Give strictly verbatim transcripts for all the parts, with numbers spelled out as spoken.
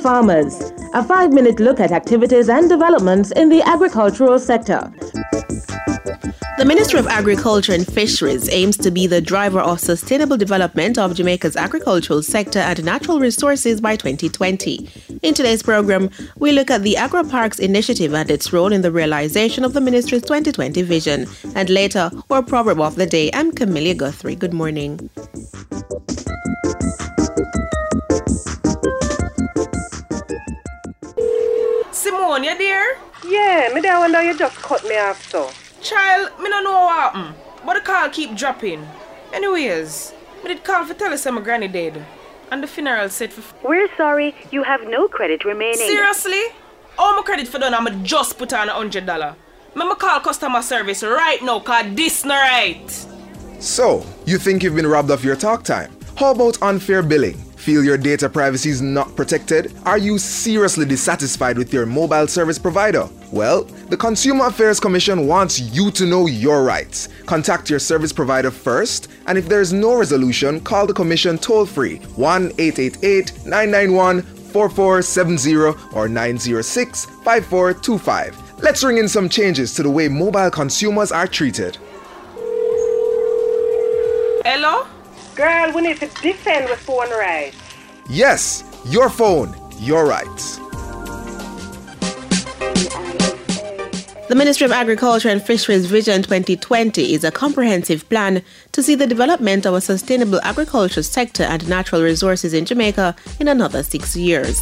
farmers. A five-minute look at activities and developments in the agricultural sector. The Ministry of Agriculture and Fisheries aims to be the driver of sustainable development of Jamaica's agricultural sector and natural resources by twenty twenty. In today's program, we look at the AgroParks initiative and its role in the realization of the ministry's twenty twenty vision. And later, our proverb of the day. I'm Camilla Guthrie. Good morning. Simone, you there? Yeah, me there wonder you just cut me off so. Child, me don't know what happened, but the call keep dropping. Anyways, me did call for tell us my granny dead. And the funeral set for... F- We're sorry, you have no credit remaining. Seriously? All my credit for done, I'ma just put on a hundred dollar. I'ma call customer service right now, cause this not right. So, you think you've been robbed of your talk time? How about unfair billing? Feel your data privacy is not protected? Are you seriously dissatisfied with your mobile service provider? Well, the Consumer Affairs Commission wants you to know your rights. Contact your service provider first, and if there is no resolution, call the Commission toll-free one eight eight eight, nine nine one, four four seven zero or nine zero six, five four two five. Let's ring in some changes to the way mobile consumers are treated. Hello? Girl, we need to defend with phone rights. Yes, your phone, your rights. The Ministry of Agriculture and Fisheries Vision twenty twenty is a comprehensive plan to see the development of a sustainable agriculture sector and natural resources in Jamaica in another six years.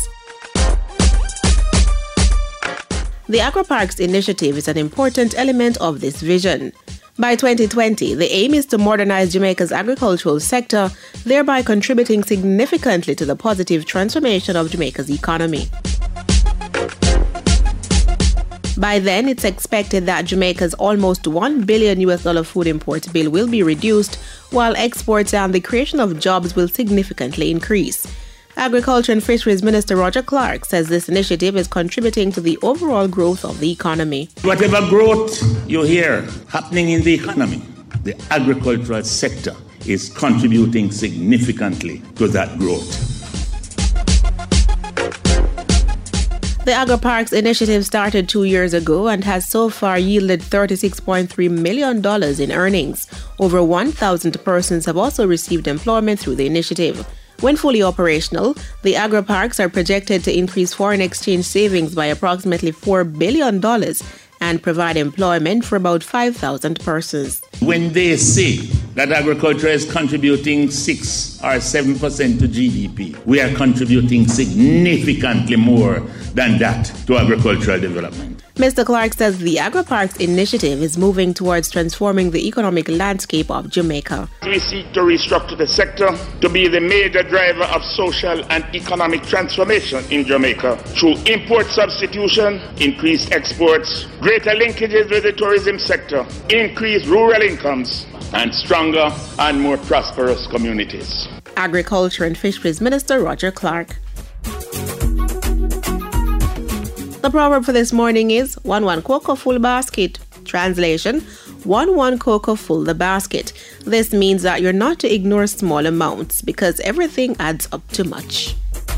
The AgroParks initiative is an important element of this vision. By twenty twenty, the aim is to modernize Jamaica's agricultural sector, thereby contributing significantly to the positive transformation of Jamaica's economy. By then, it's expected that Jamaica's almost one billion U S dollar food import bill will be reduced, while exports and the creation of jobs will significantly increase. Agriculture and Fisheries Minister Roger Clark says this initiative is contributing to the overall growth of the economy. Whatever growth you hear happening in the economy, the agricultural sector is contributing significantly to that growth. The AgroParks initiative started two years ago and has so far yielded thirty-six point three million dollars in earnings. Over one thousand persons have also received employment through the initiative. When fully operational, the AgroParks are projected to increase foreign exchange savings by approximately four billion dollars and provide employment for about five thousand persons. When they say that agriculture is contributing six or seven percent to G D P, we are contributing significantly more than that to agricultural development. Mister Clark says the AgroParks initiative is moving towards transforming the economic landscape of Jamaica. We seek to restructure the sector to be the major driver of social and economic transformation in Jamaica through import substitution, increased exports, greater linkages with the tourism sector, increased rural incomes, and stronger and more prosperous communities. Agriculture and Fisheries Minister Roger Clark. The proverb for this morning is one one cocoa full basket. Translation, one one cocoa full the basket. This means that you're not to ignore small amounts because everything adds up to much.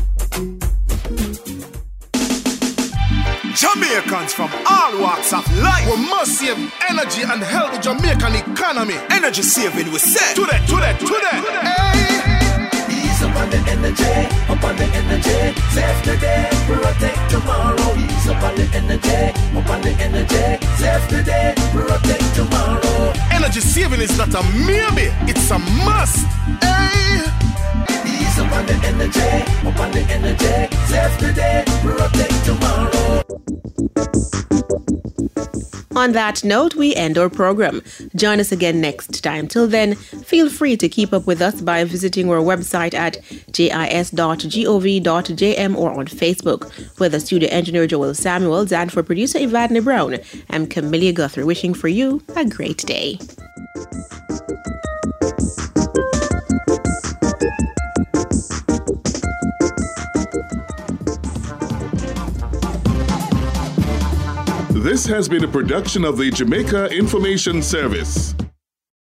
Jamaicans from all walks of life, we must save energy and help the Jamaican economy. Energy saving, we say. To that, to that, to that. Hey. Ease up on the energy, up on the energy. Save today, protect tomorrow. Ease up on the energy, up on the energy. Save today, protect tomorrow. Energy saving is not a maybe, it's a must. Hey. Ease up on the energy, up on the energy. Save today, protect tomorrow. On that note, we end our program. Join us again next time. Till then, feel free to keep up with us by visiting our website at jis dot gov dot j m or on Facebook. For the studio engineer Joel Samuels and for producer Evadne Brown, I'm Camilla Guthrie wishing for you a great day. This has been a production of the Jamaica Information Service.